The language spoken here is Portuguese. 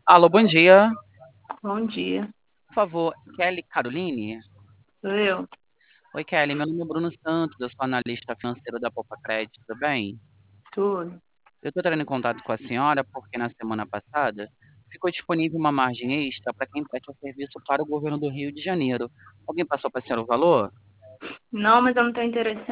Alô, bom dia. Bom dia, Por favor, Kelly Caroline? sou eu. Oi, Kelly. Meu nome é Bruno Santos, eu sou analista financeiro da Poupa Crédito, tudo bem? Tudo. Eu estou entrando em contato com a senhora porque na semana passada ficou disponível uma margem extra para quem presta serviço para o governo do Rio de Janeiro. Alguém passou para a senhora o valor? Não, mas eu não tenho interesse